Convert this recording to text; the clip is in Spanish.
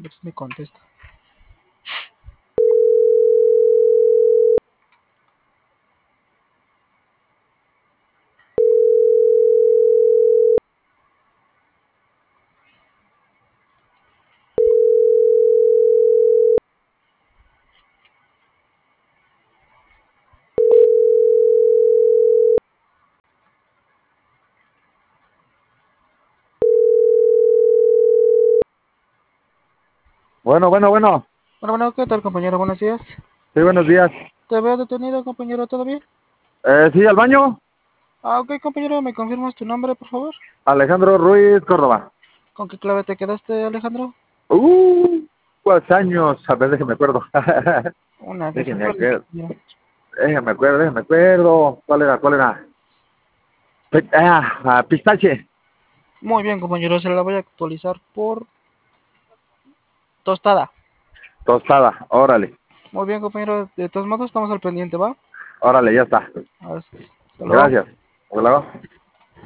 ver si me contesta. Bueno, bueno, bueno. Bueno, ¿qué tal, compañero? Buenos días. Sí, buenos días. Te veo detenido, compañero, ¿todo bien? Sí, al baño. Ok, compañero, ¿me confirmas tu nombre, por favor? Alejandro Ruiz Córdoba. ¿Con qué clave te quedaste, Alejandro? ¿Cuántos años? A ver, déjeme acuerdo. Una que se déjeme acuerde, acuerdo. compañero. Déjeme acuerdo. ¿Cuál era? Pistache. Muy bien, compañero, se la voy a actualizar por tostada. Tostada. Órale. Muy bien, compañero, de todos modos estamos al pendiente, ¿va? Órale, ya está. Hasta luego. Gracias. Hasta luego.